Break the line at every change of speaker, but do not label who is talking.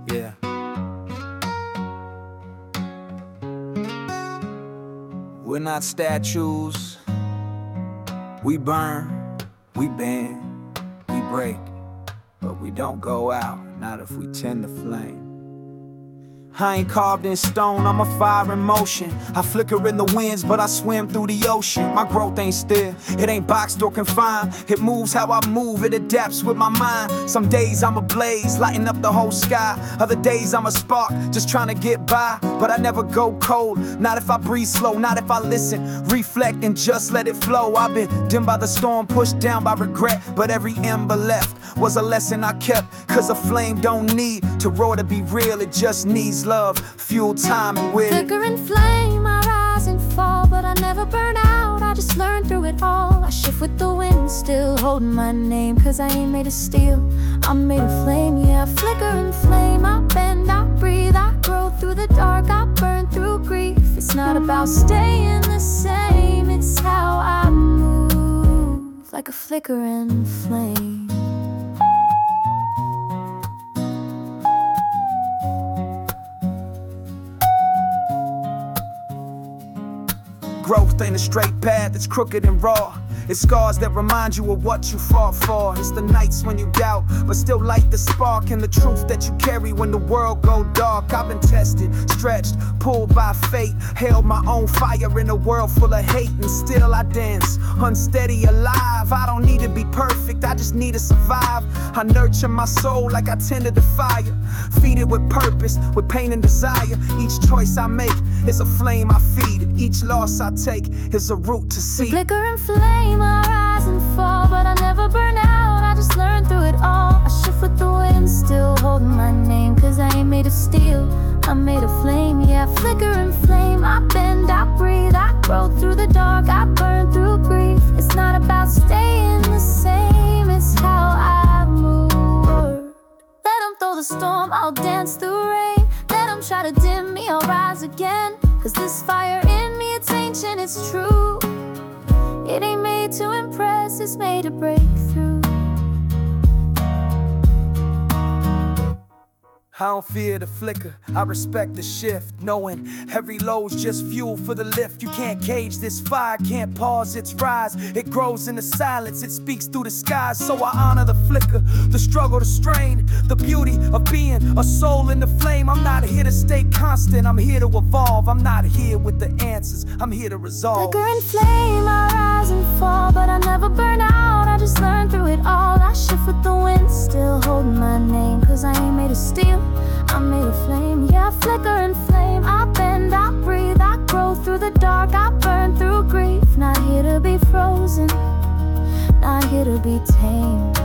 Yeah. We're not statues. We burn, we bend, we break, but we don't go out, not if we tend to flame. I ain't carved in stone, I'm a fire in motion. I flicker in the winds, but I swim through the ocean. My growth ain't still, it ain't boxed or confined. It moves how I move, it adapts with my mind. Some days I'm a blaze, lighting up the whole sky. Other days I'm a spark, just trying to get by. But I never go cold, not if I breathe slow, not if I listen, reflect and just let it flow. I've been dimmed by the storm, pushed down by regret, but every ember left was a lesson I kept. Cause a flame don't need to roar to be real, it just needs love, fuel, time, and will.
Flicker and flame, I rise and fall, but I never burn out, I just learn through it all. I shift with the wind, still holding my name, cause I ain't made of steel, I'm made of flame. Yeah, I flicker and flame, I bend, I breathe, I grow through the dark, I burn through grief. It's not about staying the same, it's how I move, like a flickering flame.
Growth ain't a straight path, it's crooked and raw. It's scars that remind you of what you fought for. It's the nights when you doubt, but still light the spark. And the truth that you carry when the world go dark. I've been tested, stretched, pulled by fate. Held my own fire in a world full of hate. And still I dance, unsteady, alive. I don't need to be perfect, I just need to survive. I nurture my soul like I tended the fire. Feed it with purpose, with pain and desire. Each choice I make is a flame I feed. Each loss I take is a route to see.
Flicker and flame, I rise and fall, but I never burn out, I just learn through it all. I shift with the wind, still holding my name, cause I ain't made of steel, I'm made of flame. Yeah, I flicker and flame, I bend, I breathe, I grow through the dark, I burn through grief. It's not about staying the same, it's how I move. Let them throw the storm, I'll dance through rain. Let them try to dim me, I'll rise again. Cause this fire in me, it's ancient, it's true. It ain't made to impress, it's made to break through.
I don't fear the flicker, I respect the shift. Knowing every low's just fuel for the lift. You can't cage this fire, can't pause its rise. It grows in the silence, it speaks through the skies. So I honor the flicker, the struggle, the strain, the beauty of being a soul in the flame. I'm not here to stay constant, I'm here to evolve. I'm not here with the answers, I'm here to resolve.
Flicker and flame, I rise and fall, but I never burn out, I just learn through it all. I shift with the wind, still holding my name, cause I ain't made of steel, I'm made of flame. Yeah, I flicker and flame, I bend, I breathe, I grow through the dark, I burn through grief. Not here to be frozen, not here to be tamed.